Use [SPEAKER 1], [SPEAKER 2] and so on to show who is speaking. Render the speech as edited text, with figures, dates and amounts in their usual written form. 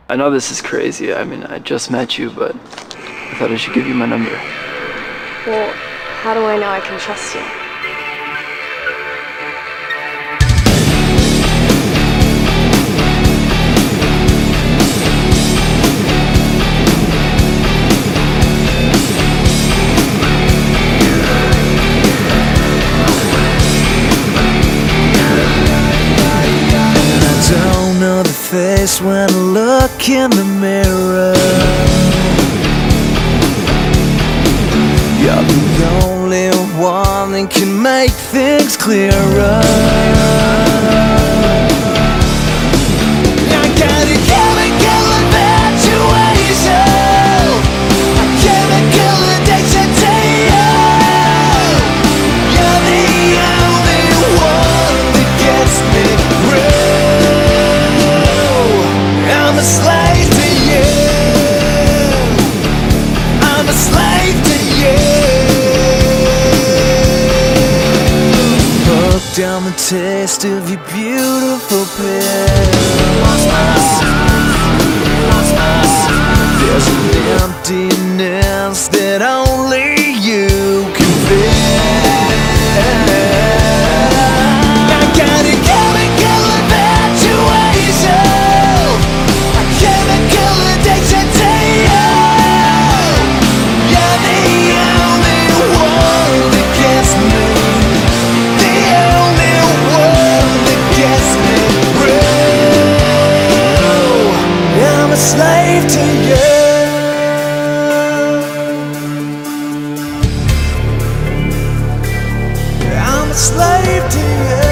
[SPEAKER 1] I know this is crazy. I mean, I just met you, but I thought I should give you my number.
[SPEAKER 2] Well, how do I know I can trust you?
[SPEAKER 3] Face when I look in the mirror, you're the only one that can make things clearer. I gotta chemical infatuation, a chemical addiction to you. You're the only one that gets me through. I'm a slave to you. I'm a slave to you. Hooked on the taste of your beautiful pill. There's an emptiness that only you can fill. I got a chemical infatuation, chemical addiction to you. You're the only one that gets me, the only one that gets me through. I'm a slave to you. I'm a slave to you.